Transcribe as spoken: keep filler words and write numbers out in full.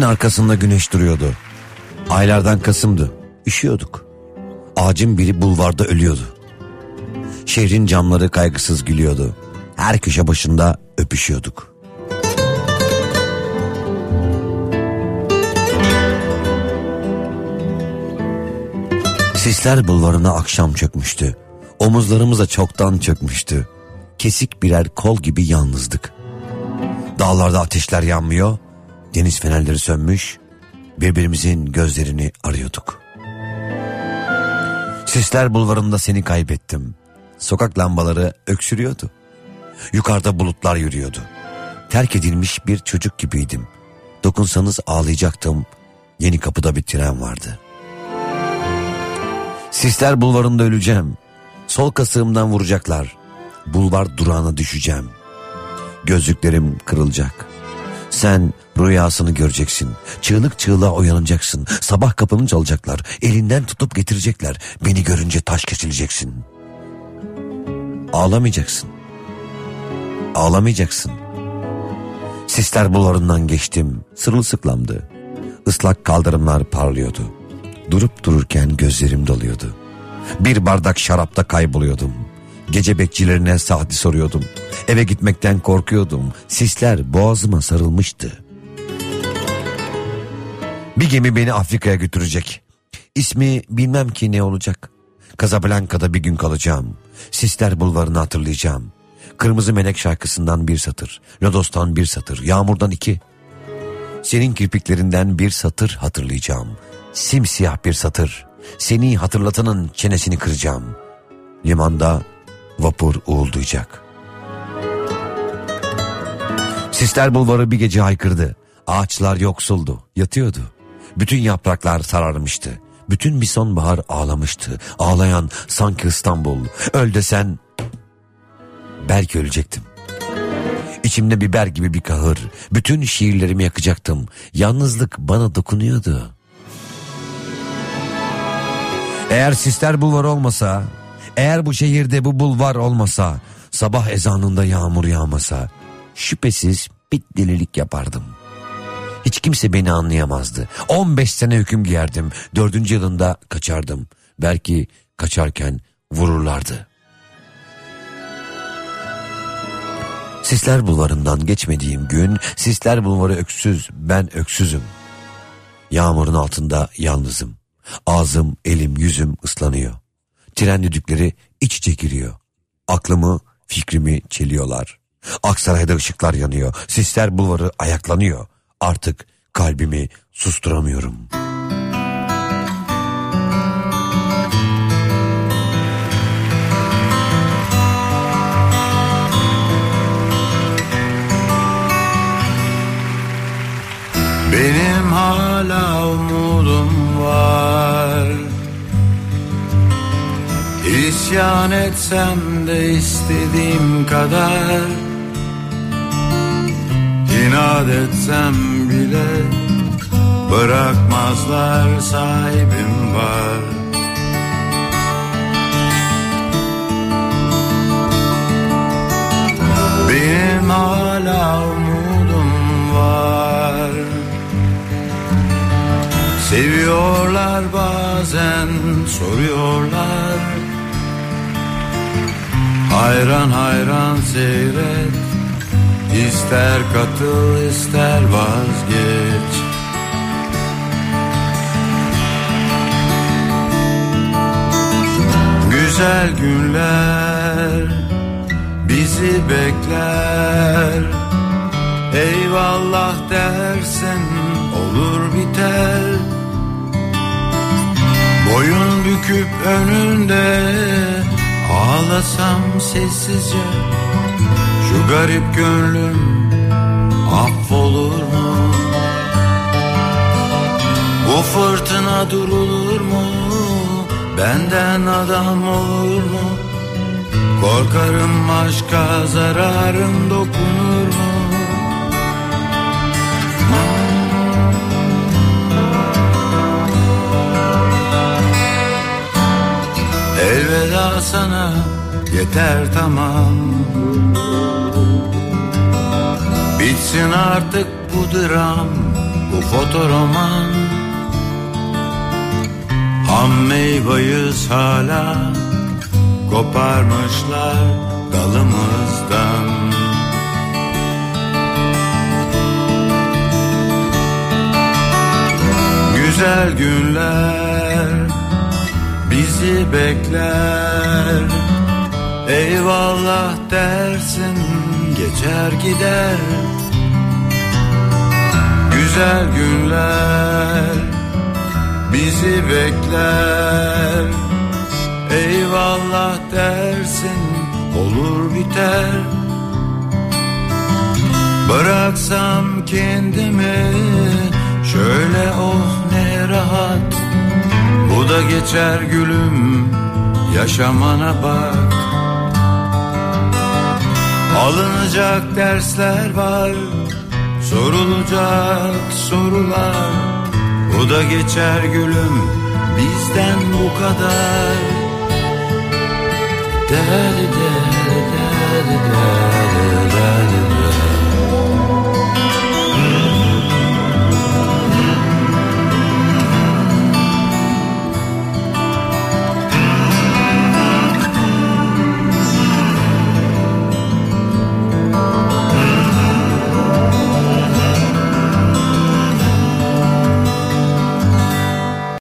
arkasında güneş duruyordu. Aylardan Kasım'dı. Üşüyorduk. Ağacın biri bulvarda ölüyordu. Şehrin camları kaygısız gülüyordu. Her köşe başında öpüşüyorduk. Sisler bulvarına akşam çökmüştü. Omuzlarımıza çoktan çökmüştü. Kesik birer kol gibi yalnızdık. Dağlarda ateşler yanmıyor, deniz fenerleri sönmüş, birbirimizin gözlerini arıyorduk. Sisler bulvarında seni kaybettim. Sokak lambaları öksürüyordu. Yukarıda bulutlar yürüyordu. Terk edilmiş bir çocuk gibiydim. Dokunsanız ağlayacaktım. Yeni kapıda bir tren vardı. Sisler bulvarında öleceğim. Sol kasığımdan vuracaklar. Bulvar durağına düşeceğim. Gözlüklerim kırılacak. Sen rüyasını göreceksin. Çığlık çığlığa uyanacaksın. Sabah kapını çalacaklar. Elinden tutup getirecekler. Beni görünce taş kesileceksin. Ağlamayacaksın. Ağlamayacaksın. Sisler bulvarından geçtim. Sırılsıklamdı. Islak kaldırımlar parlıyordu. Durup dururken gözlerim doluyordu. Bir bardak şarapta kayboluyordum. Gece bekçilerine saati soruyordum. Eve gitmekten korkuyordum. Sisler boğazıma sarılmıştı. Bir gemi beni Afrika'ya götürecek. İsmi bilmem ki ne olacak. Casablanca'da bir gün kalacağım. Sisler bulvarını hatırlayacağım. Kırmızı Melek şarkısından bir satır. Lodos'tan bir satır. Yağmurdan iki. Senin kirpiklerinden bir satır hatırlayacağım. Simsiyah bir satır. Seni hatırlatanın çenesini kıracağım. Limanda vapur uğuldayacak. Sisler bulvarı bir gece haykırdı. Ağaçlar yoksuldu, yatıyordu. Bütün yapraklar sararmıştı. Bütün bir sonbahar ağlamıştı. Ağlayan sanki İstanbul. Öl desen belki ölecektim. İçimde biber gibi bir kahır. Bütün şiirlerimi yakacaktım. Yalnızlık bana dokunuyordu. Eğer Sisler bulvarı olmasa, eğer bu şehirde bu bulvar olmasa, sabah ezanında yağmur yağmasa, şüphesiz bir delilik yapardım. Hiç kimse beni anlayamazdı. on beş sene hüküm giyerdim. Dördüncü yılında kaçardım. Belki kaçarken vururlardı. Sisler bulvarından geçmediğim gün, Sisler bulvarı öksüz, ben öksüzüm. Yağmurun altında yalnızım. Ağzım, elim, yüzüm ıslanıyor. Tren düdükleri iç içe giriyor. Aklımı, fikrimi çeliyorlar. Aksaray'da ışıklar yanıyor. Sisler bulvarı ayaklanıyor. Artık kalbimi susturamıyorum. Benim hala umudum var. İsyan etsem de istediğim kadar, İnat etsem bile bırakmazlar, sahibim var. Benim hala umudum var. Seviyorlar bazen, soruyorlar. Hayran hayran seyret. İster katıl, ister vazgeç. Güzel günler bizi bekler. Eyvallah dersen olur biter. Boyun büküp önünde ağlasam sessizce, şu garip gönlüm affolur mu? Bu fırtına durulur mu? Benden adam olur mu? Korkarım aşka zararım dokunur mu? Elveda sana, yeter tamam. Bitsin artık bu dram, bu fotoroman. Ham meyveyiz hala, koparmışlar dalımızdan. Güzel günler bizi bekler, eyvallah dersin geçer gider. Güzel günler bizi bekler, eyvallah dersin olur biter. Bıraksam kendimi şöyle, oh ne rahat, bu da geçer gülüm, yaşamana bak. Alınacak dersler var, sorulacak sorular, bu da geçer gülüm, bizden bu kadar. Deri deri deri deri